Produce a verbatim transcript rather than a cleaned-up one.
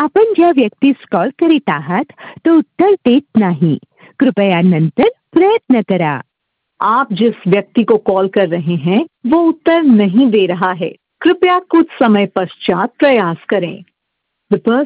आपण ज्या व्यक्तीस कॉल करीत आहात तो उत्तर देत नाही, कृपया नंतर प्रयत्न करा। आप जिस व्यक्ति को कॉल कर रहे हैं वो उत्तर नहीं दे रहा है, कृपया कुछ समय पश्चात प्रयास करें। The person